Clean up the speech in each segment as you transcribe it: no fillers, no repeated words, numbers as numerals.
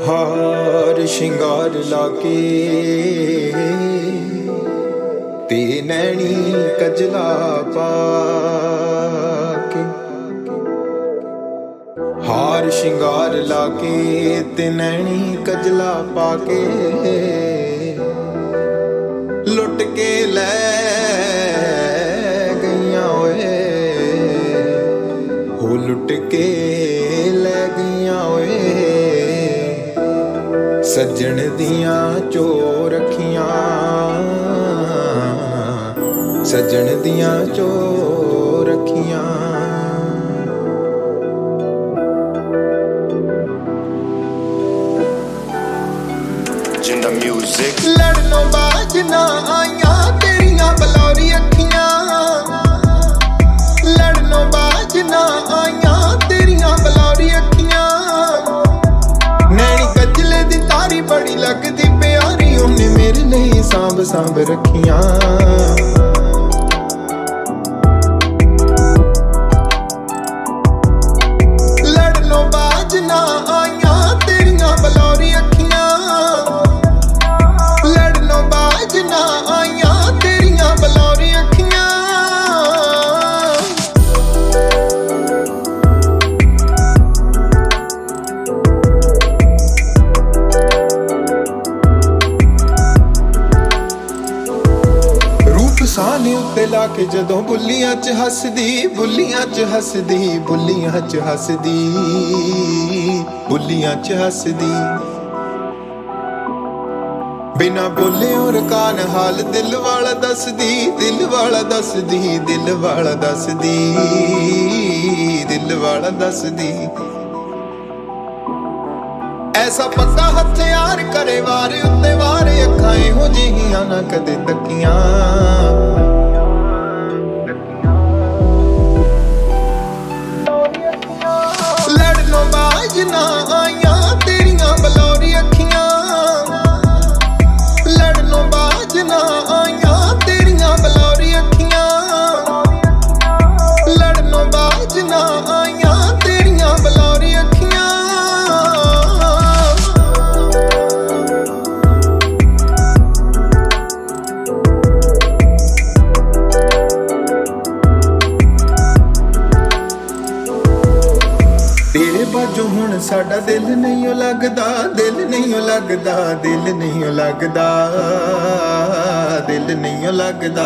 हार शिंगार लाके ते नैनी कजला पाके, हार शिंगार लाके ते नैनी कजला पाके, लुट के लै गईयां ओए हो, लुट के लै गईयां ओए सज्जण दियां चोर अखियां, सज्जण दियां चोर अखियां। जिंदा म्यूजिक लड़नों बाज ना आइयां तेरियां बलौरी अखियां, लड़नों बाज ना आइयां तेरियां बलौरी अखियां, नैनी कजले दी तारी बड़ी लगदी प्यारी, उन्हें मेरे लिए सांभ सांभ रखियां। लड़नों बाज ना आइयां तेरियां बलौरी अखियां, लड़नों बाज ना आइयां तेरियां बलौरी अखियां। साने उत्ते लाके जदों बुल्लियां च हसदी, बुल्लियां च हसदी, बुल्लियां च हसदी, बुल्लियां च हसदी, बिना बोले और कान हाल दिल वाला दसदी, दिल वाला दसदी, दिल वाला दसदी, दिल वाला दसदी। ऐसा पक्का हथियार करे वार उत्ते वार, अखां इहो जिहियां ना कदे तकियां। लड़नों बाज ना आइयां तेरियां बलौरी अखियां, लड़नों बाज ना आइयां तेरियां बलौरी अखियां, लड़नों बाज ना आइयां तेरियां बलौरी अखियां। तेरे बाजों हुण साडा दिल नहीं लगदा, दिल नहीं लगदा, दिल नहीं लगदा, दिल नहीं लगदा।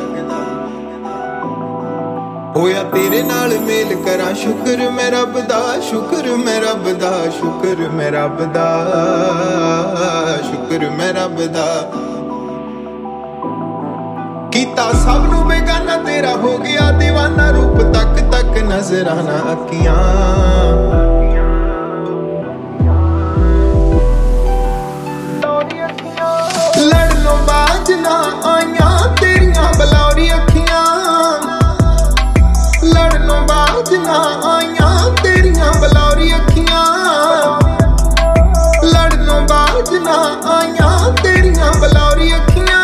होया तेरे नाल मेल करा शुक्र मैं रब दा, शुक्र मैं रब दा, शुक्र मैं रब दा, शुक्र मैं रब दा। कीता सब नू बेगाना तेरा हो गया दीवाना, रूप तक तक नजराना अखियां। लड़नों बाज ना आइयां तेरियां बलौरी अखियां, लड़नों बाज ना आइयां तेरियां बलौरी अखियां, लड़नों बाज ना आइयां तेरियां बलौरी अखियां।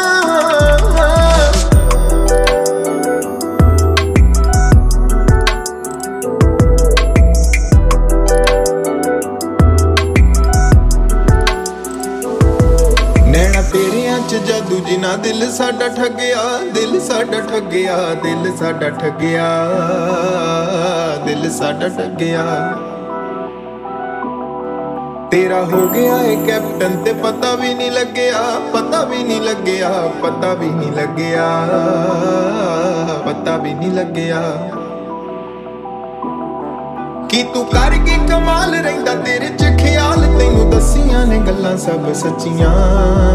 नैना तेरियां च जादू जिना दिल साडा ठगिया, दिल साडा ठगिया, दिल साडा ठगिया, दिल साडा ठगिया। तेरा हो गया है कैप्टन ते पता भी नहीं लगया, पता भी नहीं लगया, पता भी नहीं लगया, पता भी नहीं लगया। कि तू करके कमाल रहिंदा तेरे च ख्याल, तैनू दसियां ने गल्लां सब सच्चियां।